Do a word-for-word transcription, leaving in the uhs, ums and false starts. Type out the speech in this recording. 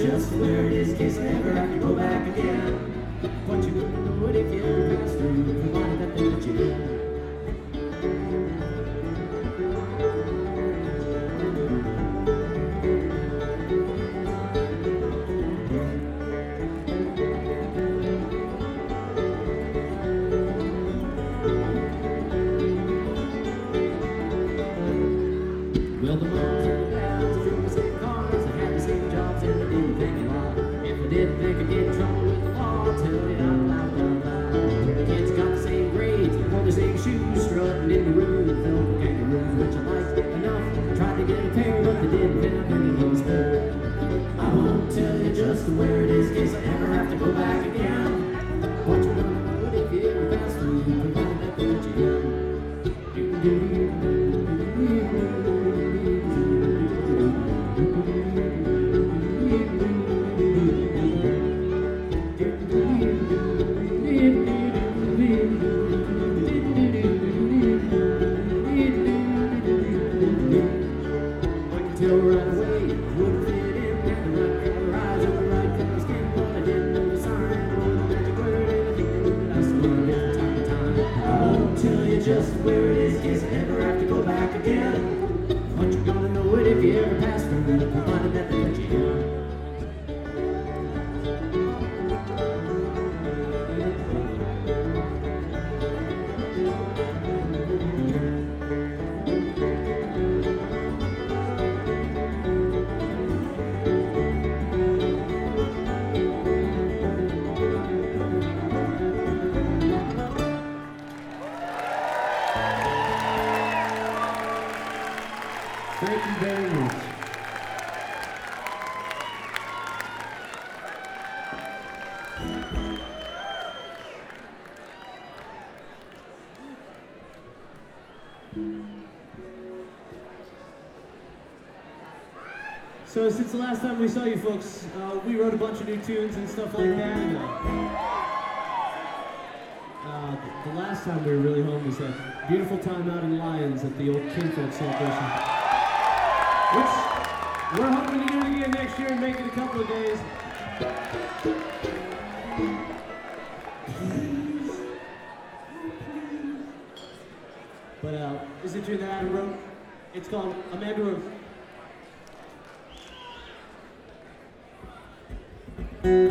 just where it is in case I ever have to go back again. What you would if you ever pass through, provided that they let you in. Well, the moms and the dads drove the same cars, they had the same jobs, and they didn't think a lot. If they did think I'd get in trouble with the law, I'll tell you out loud, loud, loud. The kids got the same grades, wore the same shoes, strutting in the room, and felt the kangaroos, which I liked enough. I tried to get a pair, but they didn't have any of those things. I won't tell you just where it is, in case I ever have to go back again. What you gonna do if you ever pass through, provided that they let you in. Do, do, do, do, do, do. Tell right away, wouldn't fit in, had the right color eyes and the right color skin, but I didn't know the sign or the magic word, and I think that I still different time to time. I won't tell you just where it is, in case I ever have to go back again. But you're gonna know it if you ever pass through, provided that they let you in. Thank you very much. So since the last time we saw you folks, uh, we wrote a bunch of new tunes and stuff like that. And, uh, uh, the last time we were really home was that beautiful time out in Lyons at the old Kinfolk celebration. Which we're hoping to do it again next year and make it a couple of days. But uh, this is a tune that Adam wrote. It's called Amanda Rose.